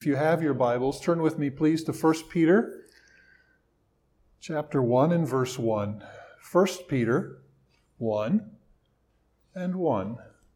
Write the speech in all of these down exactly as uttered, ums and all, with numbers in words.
If you have your Bibles, turn with me, please, to First Peter, chapter one and verse one. First Peter one and one.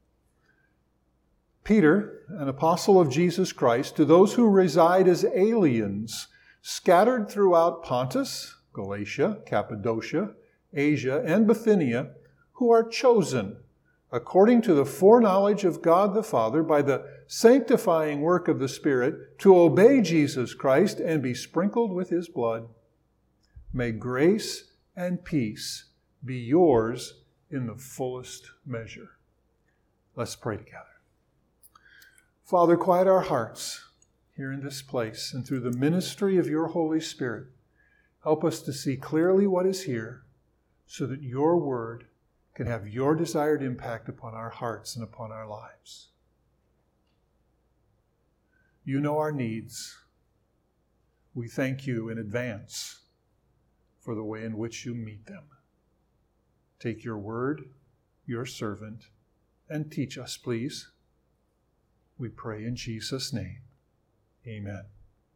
Peter, an apostle of Jesus Christ, to those who reside as aliens, scattered throughout Pontus, Galatia, Cappadocia, Asia, and Bithynia, who are chosen, according to the foreknowledge of God the Father, by the sanctifying work of the Spirit, to obey Jesus Christ and be sprinkled with His blood. May grace and peace be yours in the fullest measure. Let's pray together. Father, quiet our hearts here in this place, and through the ministry of your Holy Spirit, help us to see clearly what is here, so that your word can have your desired impact upon our hearts and upon our lives. You know our needs. We thank you in advance for the way in which you meet them. Take your word, your servant, and teach us, please. We pray in Jesus' name. Amen.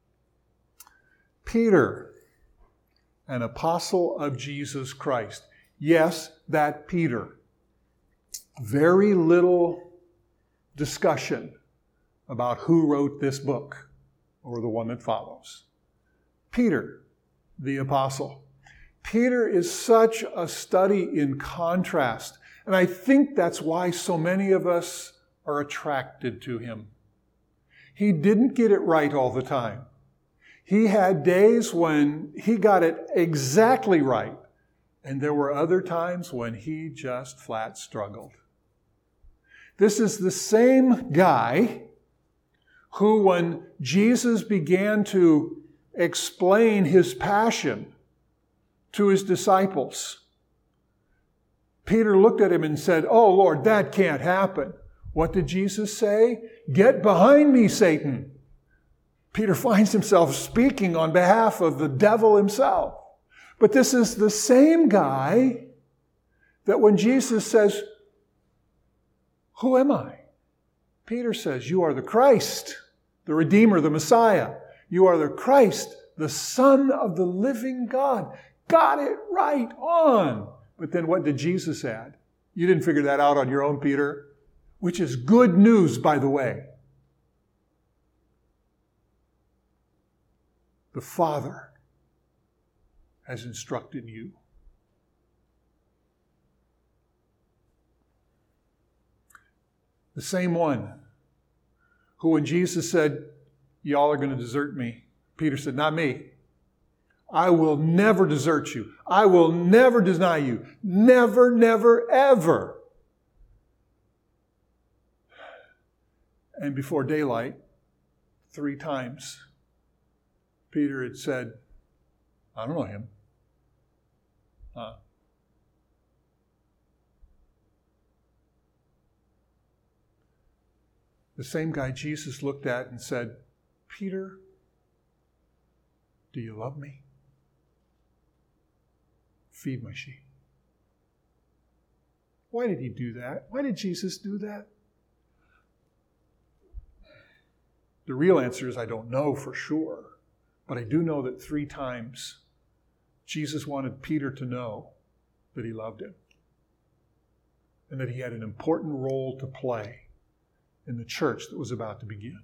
Peter, an apostle of Jesus Christ. Yes, that Peter. Very little discussion about who wrote this book or the one that follows. Peter, the apostle. Peter is such a study in contrast, and I think that's why so many of us are attracted to him. He didn't get it right all the time. He had days when he got it exactly right. And there were other times when he just flat struggled. This is the same guy who, when Jesus began to explain his passion to his disciples, Peter looked at him and said, "Oh, Lord, that can't happen." What did Jesus say? "Get behind me, Satan." Peter finds himself speaking on behalf of the devil himself. But this is the same guy that when Jesus says, "Who am I?" Peter says, "You are the Christ, the Redeemer, the Messiah. You are the Christ, the Son of the living God." Got it right on. But then what did Jesus add? You didn't figure that out on your own, Peter, which is good news, by the way. The Father has instructed you. The same one who, when Jesus said, "Y'all are going to desert me," Peter said, "Not me. I will never desert you. I will never deny you. Never, never, ever." And before daylight, three times, Peter had said, "I don't know him." Uh, the same guy Jesus looked at and said, "Peter, do you love me? Feed my sheep." Why did he do that? Why did Jesus do that? The real answer is I don't know for sure, but I do know that three times Jesus wanted Peter to know that he loved him and that he had an important role to play in the church that was about to begin.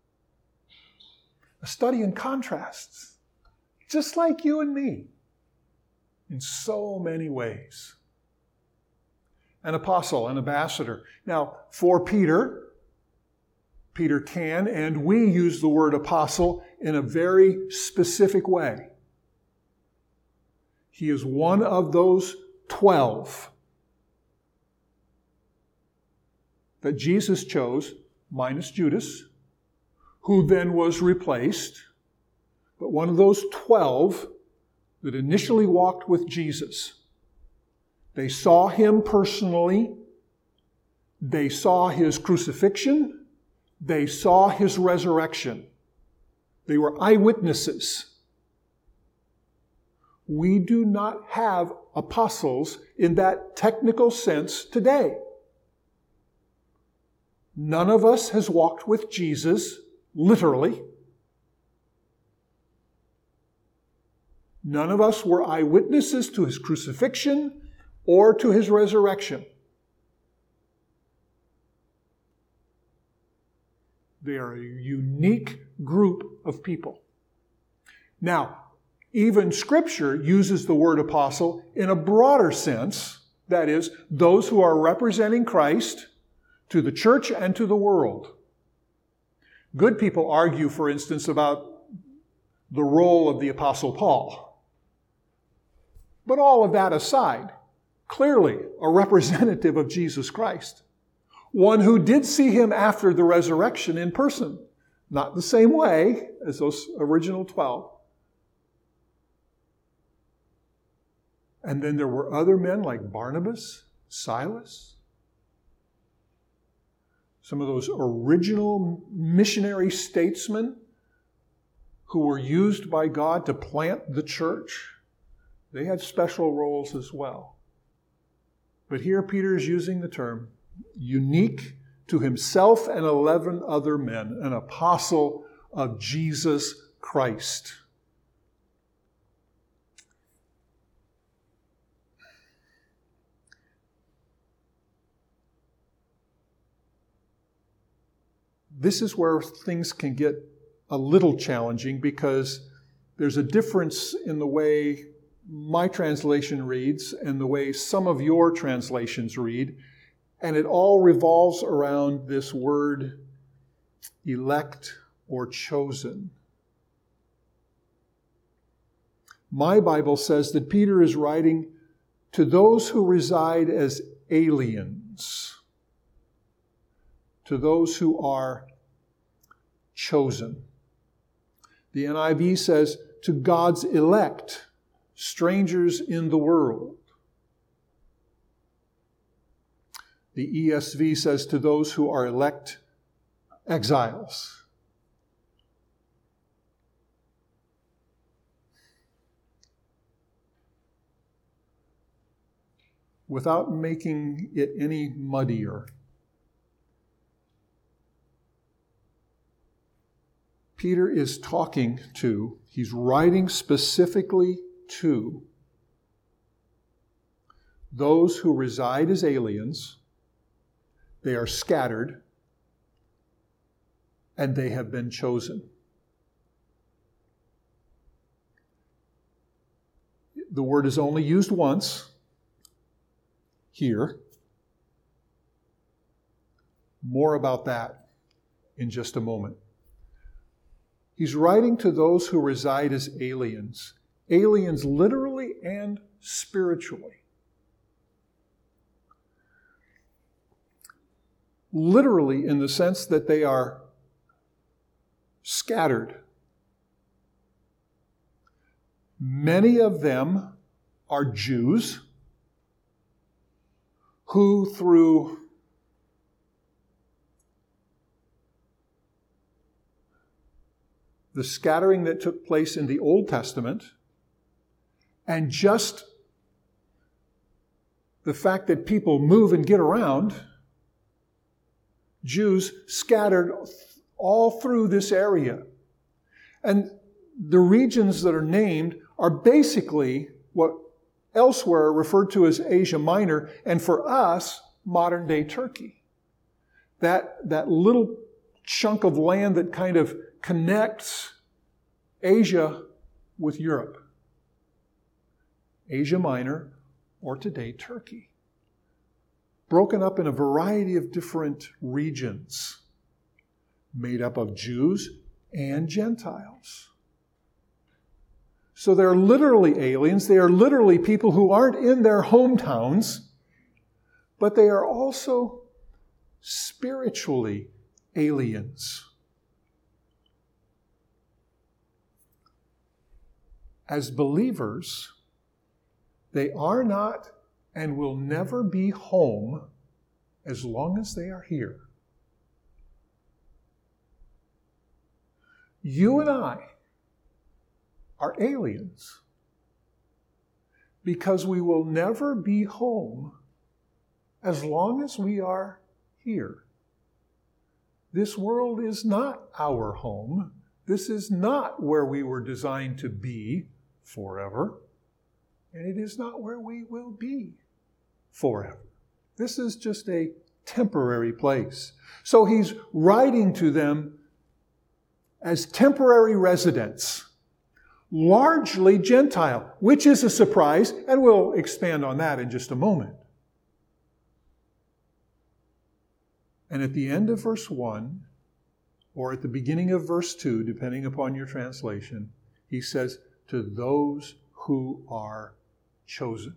A study in contrasts, just like you and me, in so many ways. An apostle, an ambassador. Now, for Peter, Peter can, and we use the word apostle in a very specific way. He is one of those twelve that Jesus chose, minus Judas, who then was replaced, but one of those twelve that initially walked with Jesus. They saw him personally. They saw his crucifixion. They saw his resurrection. They were eyewitnesses. We do not have apostles in that technical sense today. None of us has walked with Jesus, literally, None of us were eyewitnesses to his crucifixion or to his resurrection. They are a unique group of people. Now, even Scripture uses the word apostle in a broader sense. That is, those who are representing Christ to the church and to the world. Good people argue, for instance, about the role of the Apostle Paul. But all of that aside, clearly a representative of Jesus Christ. One who did see him after the resurrection in person. Not the same way as those original twelve. And then there were other men like Barnabas, Silas. Some of those original missionary statesmen who were used by God to plant the church. They had special roles as well. But here Peter is using the term unique to himself and eleven other men, an apostle of Jesus Christ. This is where things can get a little challenging because there's a difference in the way my translation reads and the way some of your translations read. And it all revolves around this word elect or chosen. My Bible says that Peter is writing to those who reside as aliens, to those who are chosen. The N I V says, to God's elect, strangers in the world. The E S V says, to those who are elect exiles. Without making it any muddier, Peter is talking to, he's writing specifically to those who reside as aliens. They are scattered, and they have been chosen. The word is only used once here. More about that in just a moment. He's writing to those who reside as aliens. Aliens literally and spiritually. Literally in the sense that they are scattered. Many of them are Jews who, through the scattering that took place in the Old Testament, and just the fact that people move and get around, Jews scattered all through this area. And the regions that are named are basically what elsewhere are referred to as Asia Minor, and for us, modern-day Turkey. That, that little chunk of land that kind of connects Asia with Europe. Asia Minor, or today Turkey. Broken up in a variety of different regions, made up of Jews and Gentiles. So they're literally aliens. They are literally people who aren't in their hometowns, but they are also spiritually aliens. As believers, they are not and will never be home as long as they are here. You and I are aliens because we will never be home as long as we are here. This world is not our home. This is not where we were designed to be forever, and it is not where we will be forever. This is just a temporary place. So he's writing to them as temporary residents, largely Gentile, which is a surprise, and we'll expand on that in just a moment. And at the end of verse one, or at the beginning of verse two, depending upon your translation, he says, to those who are chosen.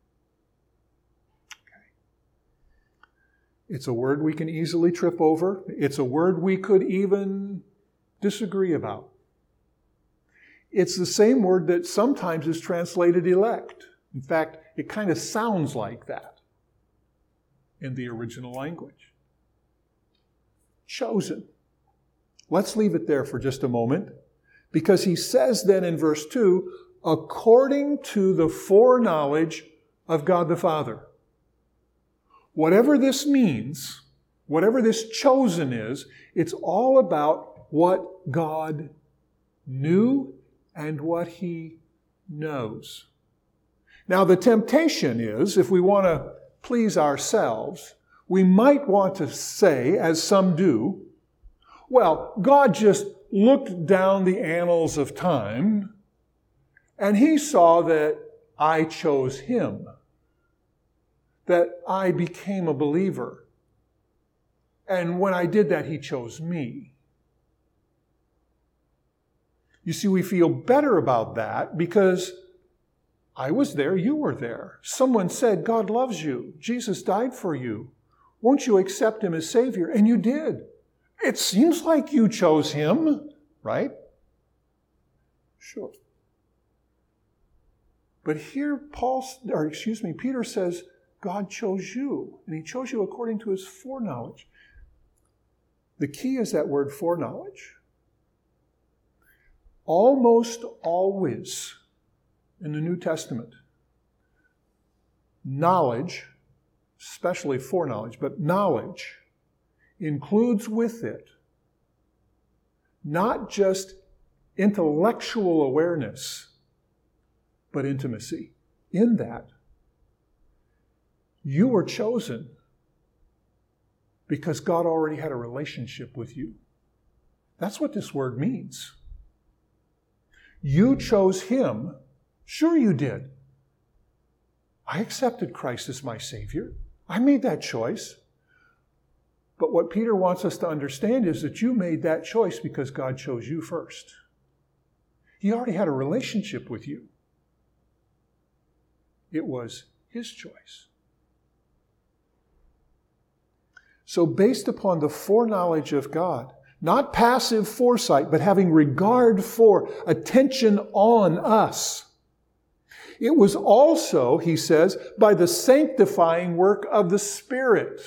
Okay. It's a word we can easily trip over. It's a word we could even disagree about. It's the same word that sometimes is translated elect. In fact, it kind of sounds like that in the original language. Chosen. Let's leave it there for just a moment, because he says then in verse two, according to the foreknowledge of God the Father. Whatever this means, whatever this chosen is, it's all about what God knew and what he knows. Now, the temptation is, if we want to please ourselves, we might want to say, as some do, well, God just looked down the annals of time and he saw that I chose him, that I became a believer. And when I did that, he chose me. You see, we feel better about that because I was there, you were there. Someone said, God loves you. Jesus died for you. Won't you accept him as Savior? And you did. It seems like you chose him, right? Sure. But here Paul, or excuse me, Peter says, God chose you, and he chose you according to his foreknowledge. The key is that word foreknowledge. Almost always in the New Testament, knowledge, especially foreknowledge, but knowledge includes with it not just intellectual awareness, but intimacy. In that, you were chosen because God already had a relationship with you. That's what this word means. You chose him. Sure you did. I accepted Christ as my Savior. I made that choice. But what Peter wants us to understand is that you made that choice because God chose you first. He already had a relationship with you. It was his choice. So based upon the foreknowledge of God, not passive foresight, but having regard for, attention on us, it was also, he says, by the sanctifying work of the Spirit.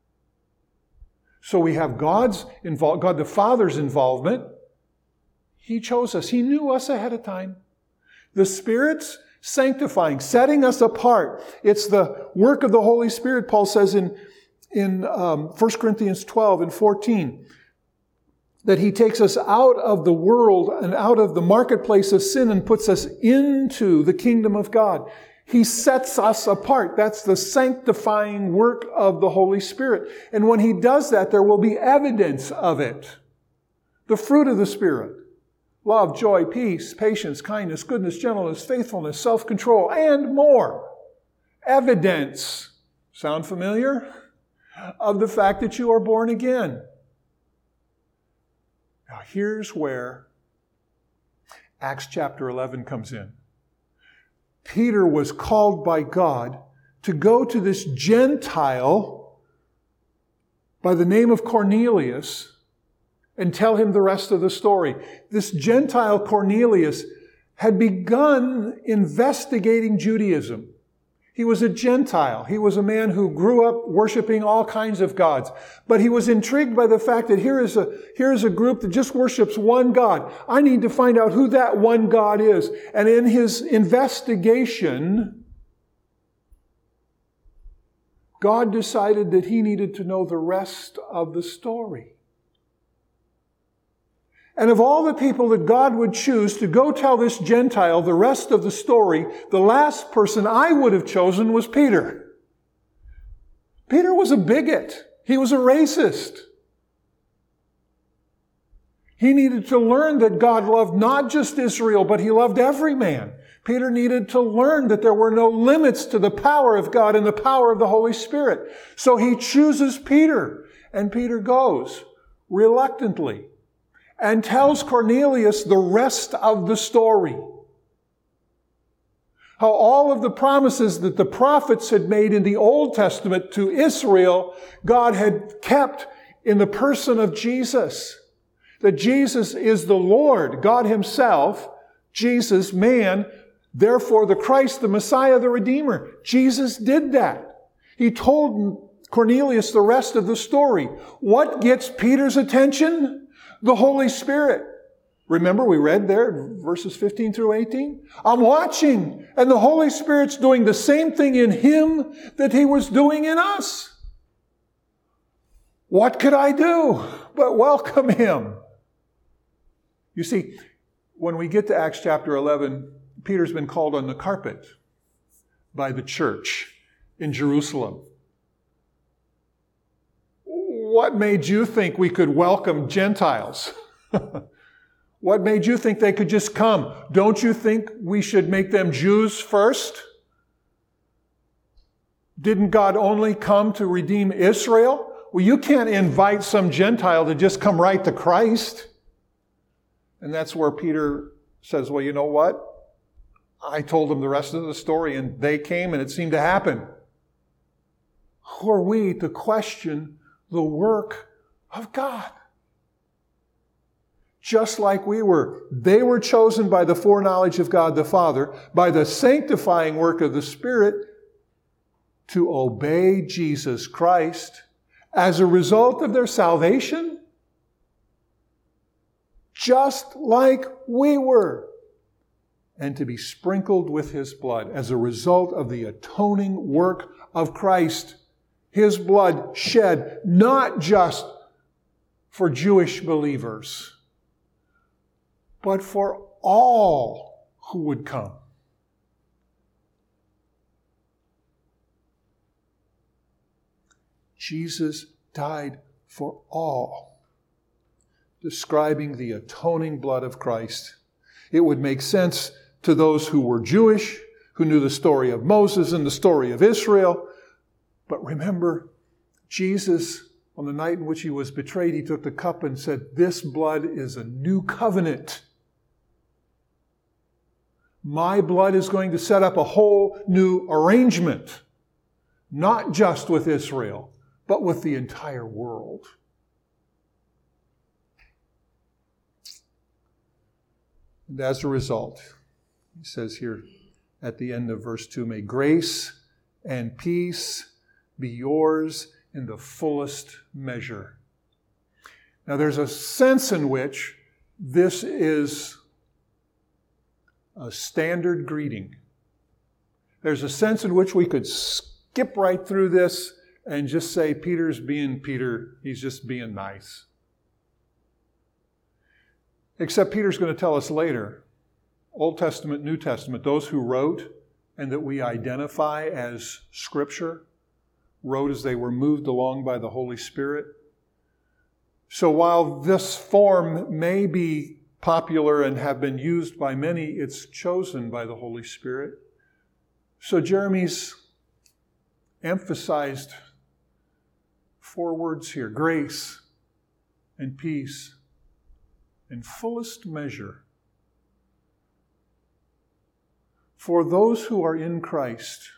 So we have God's involved, God the Father's involvement. He chose us. He knew us ahead of time. The Spirit's sanctifying, setting us apart. It's the work of the Holy Spirit, Paul says in, in um, First Corinthians twelve and fourteen, that he takes us out of the world and out of the marketplace of sin and puts us into the kingdom of God. He sets us apart. That's the sanctifying work of the Holy Spirit. And when he does that, there will be evidence of it. The fruit of the Spirit. Love, joy, peace, patience, kindness, goodness, gentleness, faithfulness, self-control, and more. Evidence. Sound familiar? Of the fact that you are born again. Now here's where Acts chapter eleven comes in. Peter was called by God to go to this Gentile by the name of Cornelius and tell him the rest of the story. This Gentile Cornelius had begun investigating Judaism. He was a Gentile. He was a man who grew up worshiping all kinds of gods. But he was intrigued by the fact that here is a, here is a group that just worships one God. I need to find out who that one God is. And in his investigation, God decided that he needed to know the rest of the story. And of all the people that God would choose to go tell this Gentile the rest of the story, the last person I would have chosen was Peter. Peter was a bigot. He was a racist. He needed to learn that God loved not just Israel, but He loved every man. Peter needed to learn that there were no limits to the power of God and the power of the Holy Spirit. So he chooses Peter, and Peter goes reluctantly and tells Cornelius the rest of the story. How all of the promises that the prophets had made in the Old Testament to Israel, God had kept in the person of Jesus. That Jesus is the Lord, God Himself, Jesus, man, therefore the Christ, the Messiah, the Redeemer. Jesus did that. He told Cornelius the rest of the story. What gets Peter's attention? The Holy Spirit. Remember, we read there, verses fifteen through eighteen? I'm watching, and the Holy Spirit's doing the same thing in him that He was doing in us. What could I do but welcome Him? You see, when we get to Acts chapter eleven, Peter's been called on the carpet by the church in Jerusalem. What made you think we could welcome Gentiles? What made you think they could just come? Don't you think we should make them Jews first? Didn't God only come to redeem Israel? Well, you can't invite some Gentile to just come right to Christ. And that's where Peter says, well, you know what? I told them the rest of the story, and they came, and it seemed to happen. Who are we to question the work of God? Just like we were. They were chosen by the foreknowledge of God the Father, by the sanctifying work of the Spirit, to obey Jesus Christ as a result of their salvation, just like we were, and to be sprinkled with His blood as a result of the atoning work of Christ. His blood shed not just for Jewish believers, but for all who would come. Jesus died for all, describing the atoning blood of Christ. It would make sense to those who were Jewish, who knew the story of Moses and the story of Israel. But remember, Jesus, on the night in which He was betrayed, He took the cup and said, "This blood is a new covenant. My blood is going to set up a whole new arrangement, not just with Israel, but with the entire world." And as a result, he says here at the end of verse two, may grace and peace be yours in the fullest measure. Now there's a sense in which this is a standard greeting. There's a sense in which we could skip right through this and just say, Peter's being Peter, he's just being nice. Except Peter's going to tell us later, Old Testament, New Testament, those who wrote and that we identify as Scripture, wrote as they were moved along by the Holy Spirit. So while this form may be popular and have been used by many, it's chosen by the Holy Spirit. So Jeremy's emphasized four words here: grace and peace in fullest measure. For those who are in Christ,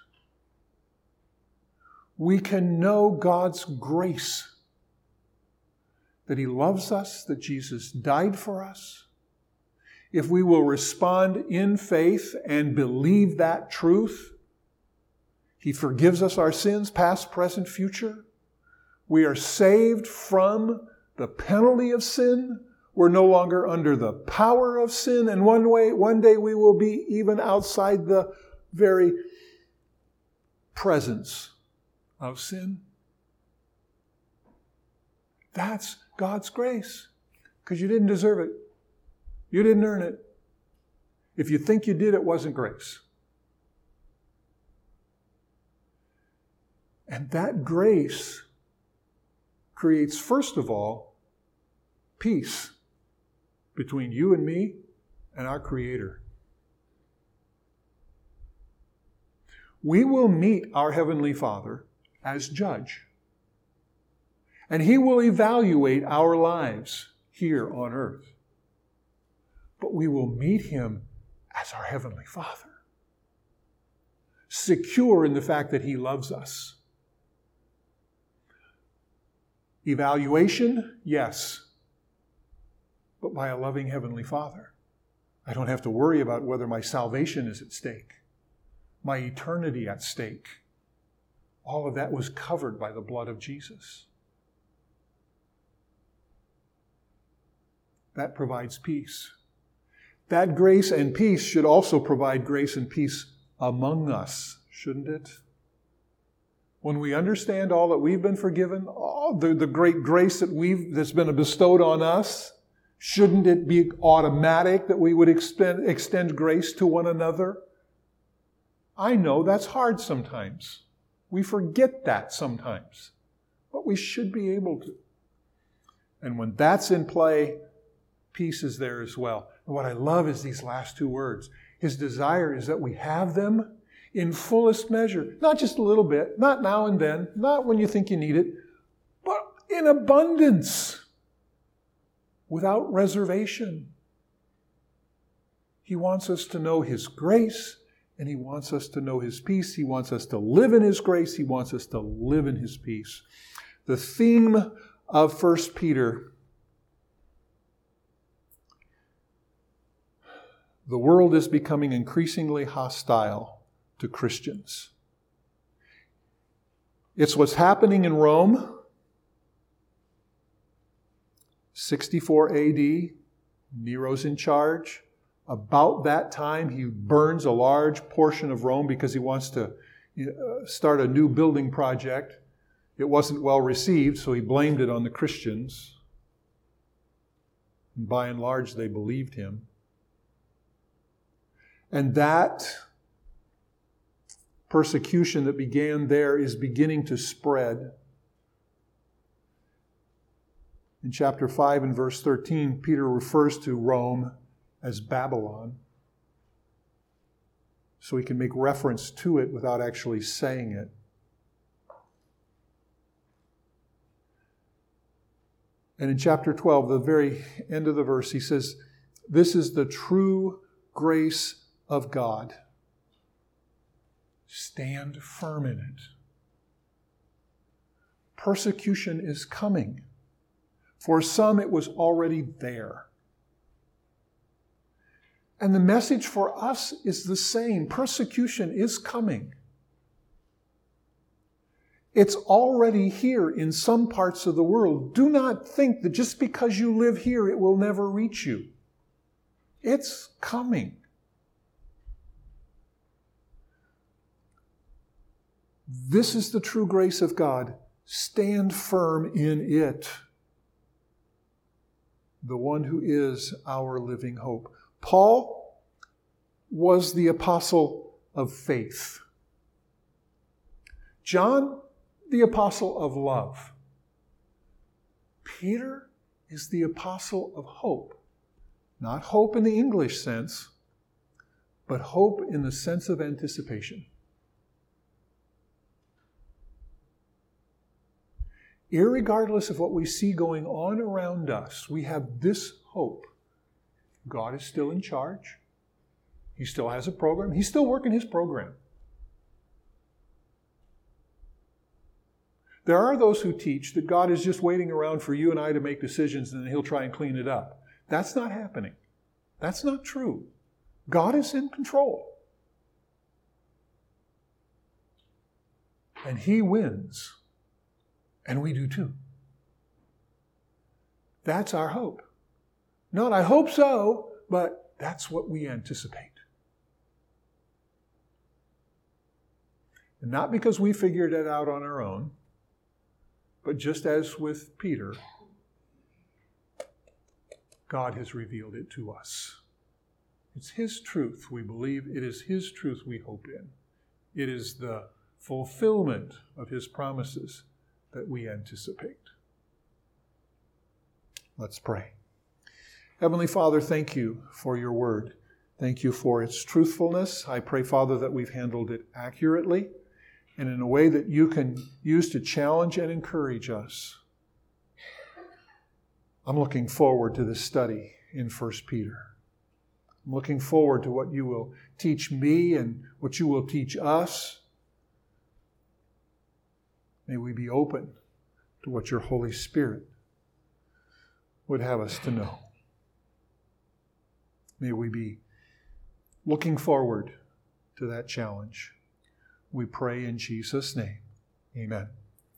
we can know God's grace, that He loves us, that Jesus died for us. If we will respond in faith and believe that truth, He forgives us our sins, past, present, future. We are saved from the penalty of sin. We're no longer under the power of sin. And one way, one day we will be even outside the very presence of sin. That's God's grace, because you didn't deserve it. You didn't earn it. If you think you did, it wasn't grace. And that grace creates, first of all, peace between you and me and our Creator. We will meet our Heavenly Father as judge. And He will evaluate our lives here on earth. But we will meet Him as our Heavenly Father, secure in the fact that He loves us. Evaluation, yes, but by a loving Heavenly Father. I don't have to worry about whether my salvation is at stake, my eternity at stake. All of that was covered by the blood of Jesus. That provides peace. That grace and peace should also provide grace and peace among us, shouldn't it? When we understand all that we've been forgiven, all the, the great grace that we've that's been bestowed on us, shouldn't it be automatic that we would extend, extend grace to one another? I know that's hard sometimes. We forget that sometimes. But we should be able to. And when that's in play, peace is there as well. And what I love is these last two words. His desire is that we have them in fullest measure. Not just a little bit, not now and then, not when you think you need it, but in abundance, without reservation. He wants us to know His grace, and He wants us to know His peace. He wants us to live in His grace. He wants us to live in His peace. The theme of First Peter: the world is becoming increasingly hostile to Christians. It's what's happening in Rome. sixty-four A D, Nero's in charge. About that time, he burns a large portion of Rome because he wants to start a new building project. It wasn't well received, so he blamed it on the Christians. And by and large, they believed him. And that persecution that began there is beginning to spread. In chapter five and verse thirteen, Peter refers to Rome as Babylon. So he can make reference to it without actually saying it. And in chapter twelve, the very end of the verse, he says, "This is the true grace of God. Stand firm in it." Persecution is coming. For some, it was already there. And the message for us is the same. Persecution is coming. It's already here in some parts of the world. Do not think that just because you live here, it will never reach you. It's coming. This is the true grace of God. Stand firm in it. The one who is our living hope. Paul was the apostle of faith. John, the apostle of love. Peter is the apostle of hope. Not hope in the English sense, but hope in the sense of anticipation. Irregardless of what we see going on around us, we have this hope. God is still in charge. He still has a program. He's still working His program. There are those who teach that God is just waiting around for you and I to make decisions and then He'll try and clean it up. That's not happening. That's not true. God is in control. And He wins. And we do too. That's our hope. Not, I hope so, but that's what we anticipate. And not because we figured it out on our own, but just as with Peter, God has revealed it to us. It's His truth we believe. It is His truth we hope in. It is the fulfillment of His promises that we anticipate. Let's pray. Heavenly Father, thank you for your word. Thank you for its truthfulness. I pray, Father, that we've handled it accurately and in a way that you can use to challenge and encourage us. I'm looking forward to this study in First Peter. I'm looking forward to what you will teach me and what you will teach us. May we be open to what your Holy Spirit would have us to know. May we be looking forward to that challenge. We pray in Jesus' name. Amen.